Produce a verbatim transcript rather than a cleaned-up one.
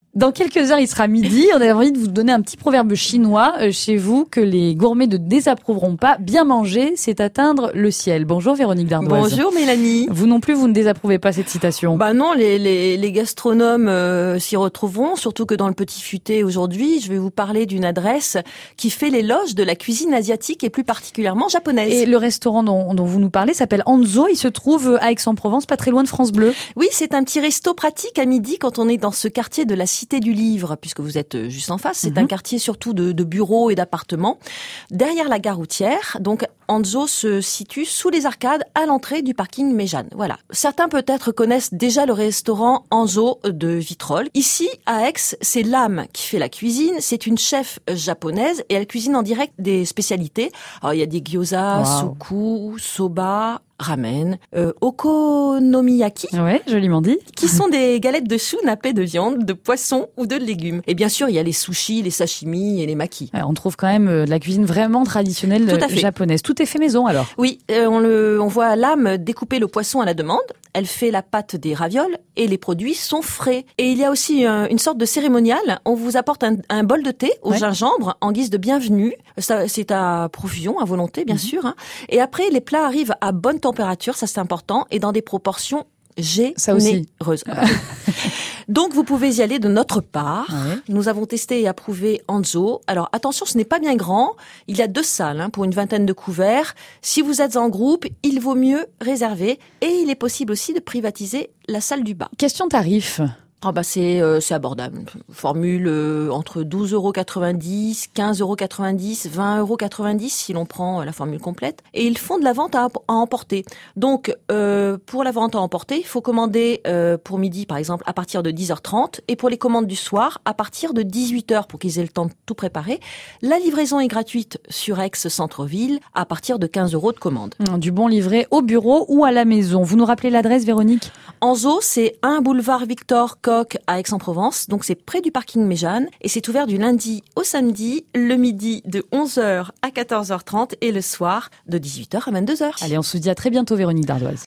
Dans quelques heures, il sera midi. On a envie de vous donner un petit proverbe chinois euh, chez vous que les gourmets ne désapprouveront pas. Bien manger, c'est atteindre le ciel. Bonjour Véronique Dardoise. Bonjour Mélanie. Vous non plus, vous ne désapprouvez pas cette citation? Bah non, les, les, les gastronomes euh, s'y retrouveront, surtout que dans le Petit Futé aujourd'hui, je vais vous parler d'une adresse qui fait l'éloge de la cuisine asiatique et plus particulièrement japonaise. Et le restaurant dont, dont vous nous parlez s'appelle Hanzo. Il se trouve à Aix-en-Provence, pas très loin de France Bleu. Oui, c'est un petit resto pratique à midi quand on est dans ce quartier de la Cité du Livre, puisque vous êtes juste en face. C'est mmh. un quartier surtout de, de bureaux et d'appartements. Derrière la gare routière, donc Hanzo se situe sous les arcades à l'entrée du parking Méjeanne. Voilà. Certains peut-être connaissent déjà le restaurant Hanzo de Vitrolles. Ici, à Aix, c'est l'âme qui fait la cuisine. C'est une chef japonaise et elle cuisine en direct des spécialités. Alors, il y a des gyoza, wow. soku, soba, ramen, euh, okonomiyaki. Ouais, joliment dit. Qui sont des galettes de choux nappées de viande, de poisson ou de légumes. Et bien sûr, il y a les sushis, les sashimi et les makis. Ouais, on trouve quand même de la cuisine vraiment traditionnelle Tout japonaise. Tout est fait maison alors. Oui, euh, on, le, on voit l'âme découper le poisson à la demande. Elle fait la pâte des ravioles et les produits sont frais. Et il y a aussi euh, une sorte de cérémonial. On vous apporte un, un bol de thé au ouais. gingembre en guise de bienvenue. Ça, c'est à profusion, à volonté, bien mm-hmm. sûr. Hein. Et après, les plats arrivent à bonne température, ça c'est important, et dans des proportions généreuses. Donc, vous pouvez y aller de notre part. Ouais. Nous avons testé et approuvé Hanzo. Alors, attention, ce n'est pas bien grand. Il y a deux salles hein, pour une vingtaine de couverts. Si vous êtes en groupe, il vaut mieux réserver. Et il est possible aussi de privatiser la salle du bas. Question tarif. Ah bah c'est euh, c'est abordable. Formule euh, entre douze euros quatre-vingt-dix, quinze euros quatre-vingt-dix, vingt euros quatre-vingt-dix si l'on prend la formule complète. Et ils font de la vente à, à emporter. Donc euh, pour la vente à emporter, il faut commander euh, pour midi par exemple à partir de dix heures trente et pour les commandes du soir à partir de dix-huit heures pour qu'ils aient le temps de tout préparer. La livraison est gratuite sur Aix centre-ville à partir de quinze euros de commande. Du bon livré au bureau ou à la maison. Vous nous rappelez l'adresse, Véronique? Hanzo, c'est un boulevard Victor à Aix-en-Provence, donc c'est près du parking Méjeanne et c'est ouvert du lundi au samedi, le midi de onze heures à quatorze heures trente et le soir de dix-huit heures à vingt-deux heures. Allez, on se dit à très bientôt Véronique Dardoise.